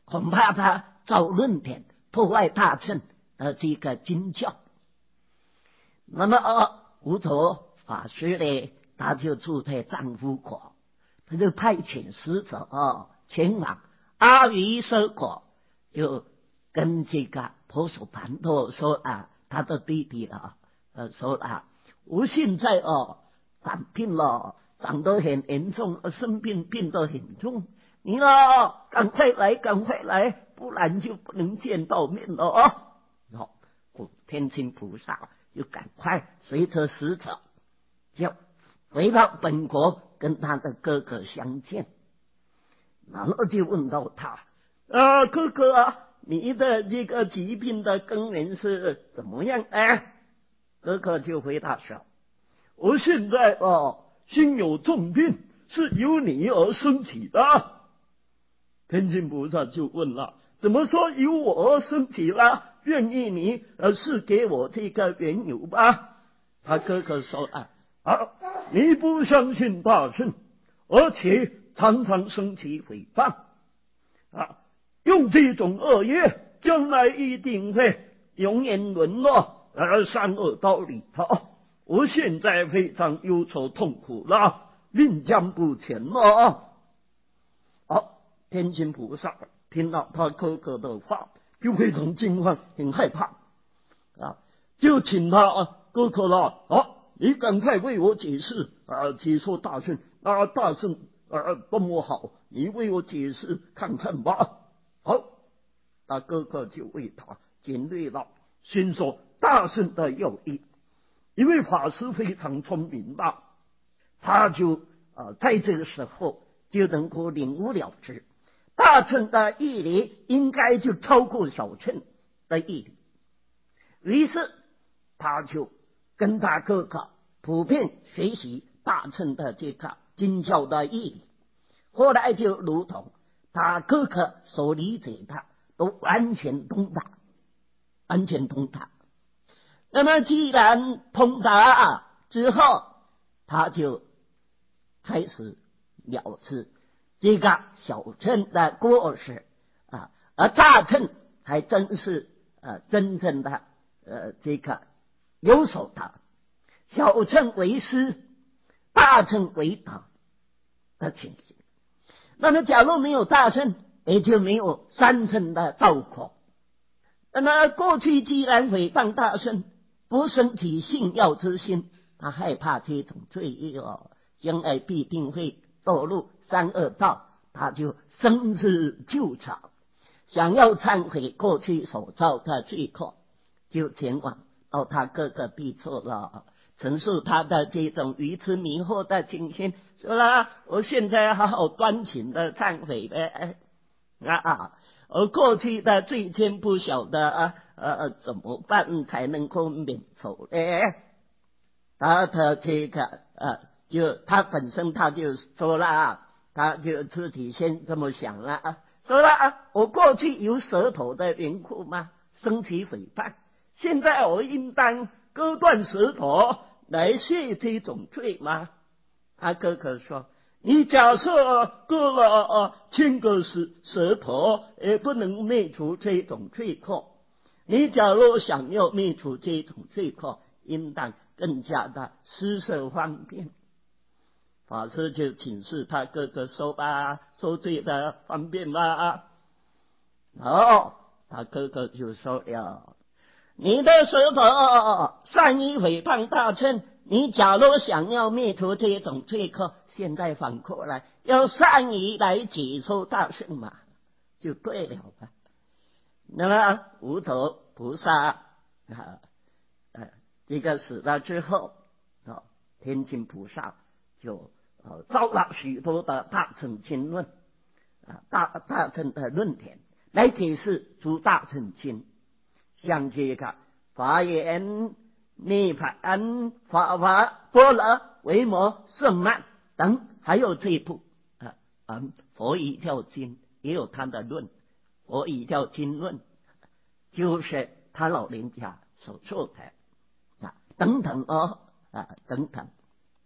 恐怕他造论点，破坏大乘的这个经教。那么无头法师呢，他就住在丈夫国，他就派遣使者前往阿育瑟国，就跟这个婆娑盘陀说他的弟弟说我现在长病了，长得很严重，生病病得很重，你赶快来，不然就不能见到面了天亲菩萨就赶快随着使者就回到本国，跟他的哥哥相见，然后就问到他哥哥你的这个疾病的根源是怎么样？哥哥就回答说，我现在心有重病，是由你而生起的。天亲菩萨就问了，怎么说由我而生起了？愿意你是给我这个缘由吧。他哥哥说你不相信大乘，而且常常生起诽谤用这种恶业，将来一定会永远沦落三恶道里头。我现在非常忧愁痛苦了，命将不前了。天亲菩萨听到他哥哥的话，就非常惊慌，很害怕就请他哥哥了你赶快为我解释解说大乘大乘多么好，你为我解释看看吧。好，他哥哥就为他简略了先说大乘的要义。因为法师非常聪明他就在这个时候就能够领悟了知，大乘的义理应该就超过小乘的义理。于是他就跟他哥哥普遍学习大乘的这个经教的义理，后来就如同他哥哥所理解的都完全通达。那么既然通达之后，他就开始了知这个小乘的过失而大乘还真是真正的这个有所得，小乘为师，大乘为德的情形。那么假如没有大乘，也就没有三乘的道果。那么过去既然诽谤大乘，不生起信要之心，他害怕这种罪业将来必定会堕入三恶道，他就深自救场，想要忏悔过去所造的罪过，就前往到他哥哥必处了，陈述他的这种愚痴迷惑的情形，说了我现在好好端请的忏悔呗而过去的罪愆不晓得怎么办才能够免除呢？他的这个就他本身他就说了他就自己先这么想了说了我过去有舌头的缘故吗？生起诽谤，现在我应当割断舌头来谢这种罪吗？他哥哥说，你假设割了1000个舌头也不能灭除这种罪过，你假如想要灭除这种罪过，应当更加的施舍方便。法师就请示他哥哥说吧，说罪的方便吧。他哥哥就说了，你的舌头善于诽谤大乘，你假如想要灭除这种罪过，现在反过来要善于来解说大乘嘛，就对了吧。那么无头菩萨这个死了之后天亲菩萨就造了许多的大乘经论大乘的论点来解释诸大乘经，像这个华严、涅槃、法华、般若、维摩、圣曼等，还有这一部佛遗教经也有他的论，佛遗教经论就是他老人家所做的等等等等。